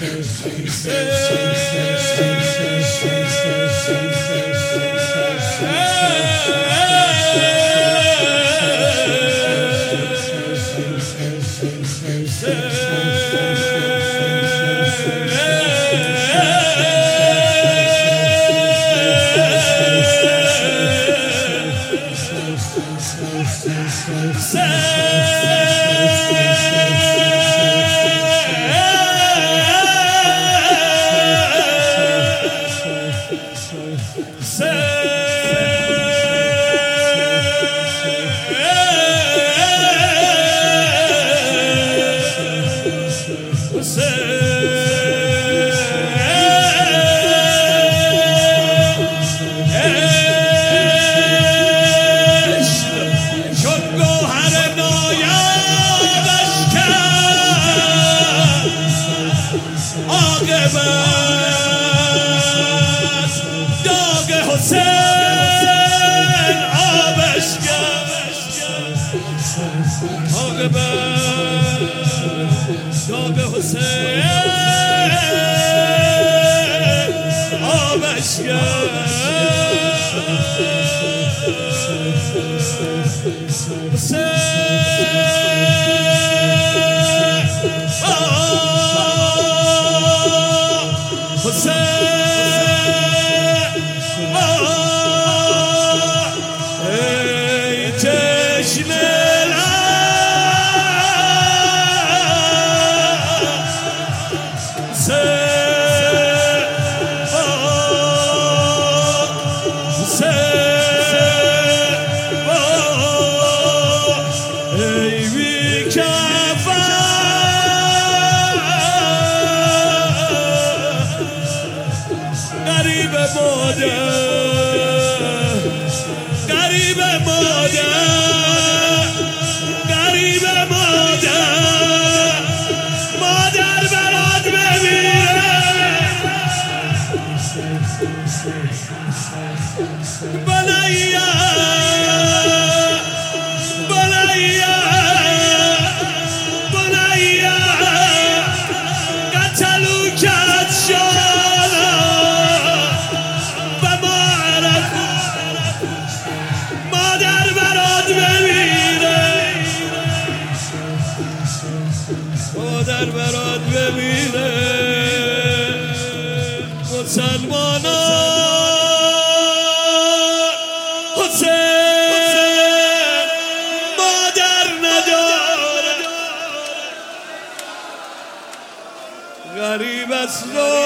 غریب است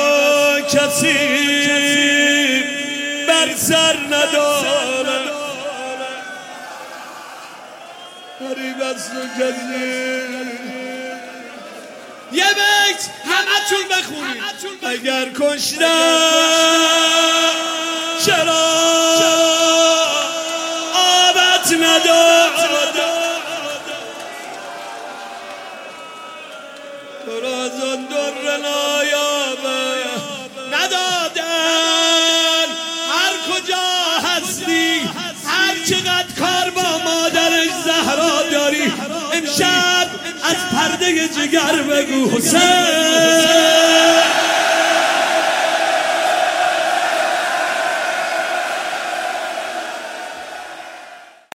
و کسی بر سر ندارد، غریب است و کسی. یه بیت همه بخونید. اگر کشتم چرا آبت ندارد، تو را زن در نایابه ندادن. هر کجا هستی، هر چقدر کار با مادرش زهرا داری، امشب از پرده جگر بگو حسین.